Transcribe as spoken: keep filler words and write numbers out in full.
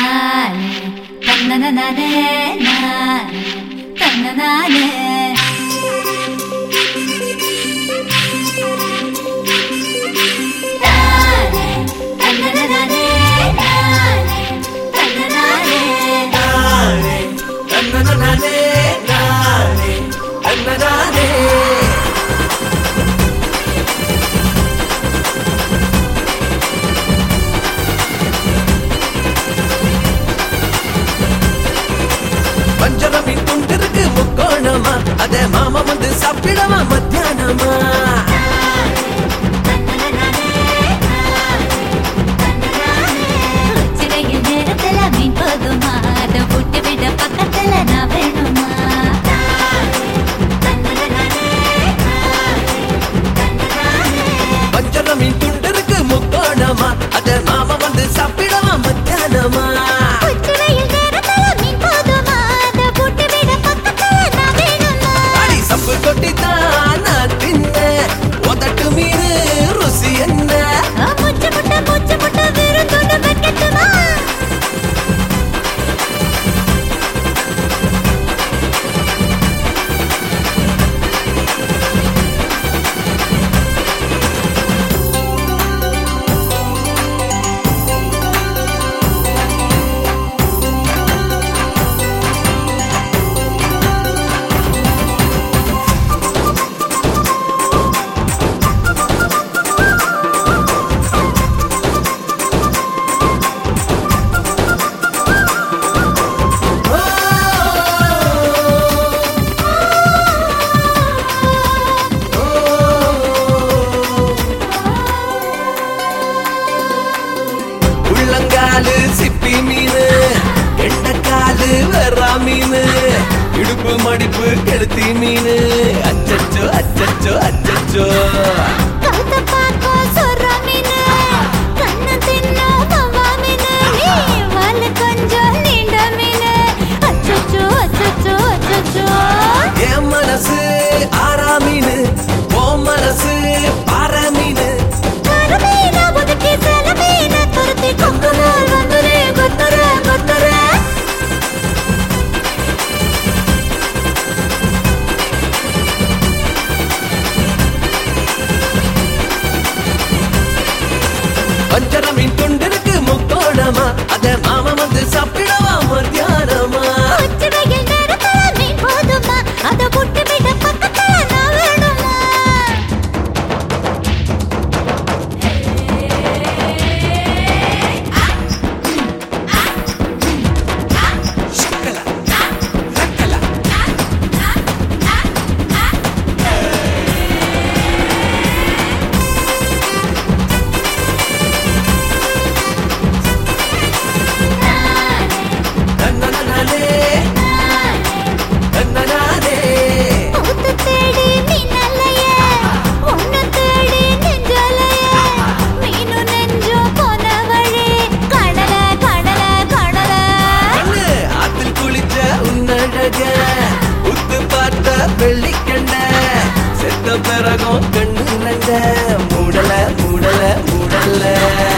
பஞ்சரமின் துண்டிருக்கு முக்கோணமா அதே மாமா வந்து சாப்பிடவா மத்தியானமா உச்சிரையில் நேரத்துல மீன் போதுமா அதை விட்டு விட பக்கத்துல நான் வேணுமா பஞ்சரமின் துண்டிருக்கு முக்கோணமா அதே மாமா வந்து சாப்பிடவா மத்தியானமா கொட்டித்தான் நான் தின்ன உதட்டு மீறு ருசி என்ன முச்ச முட்ட முச்ச முட்ட விருந்தோட வைக்கட்டுமா உள்ளங்காலு சிப்பி மீனு எண்டக்காலு வெறா மீனு இடுப்பு மடிப்பு கெளுத்தி மீனு அச்சச்சோ அச்சச்சோ அச்சச்சோ என் மனசு ஆறா மீனு ஓ மனசு பாற மீனு பஞ்சரமின் துண்டிருக்கு முக்கோணமா அத மாமா வந்து சாப்பிடவா மத்தியானமா அதை விட்டு விட பக்கத்துல நான் வேணுமா உத்து பார்த்த வெள்ளிக்கண்ட செத்த பிறகும் கண்ணு நண்ட மூடல மூடல மூடல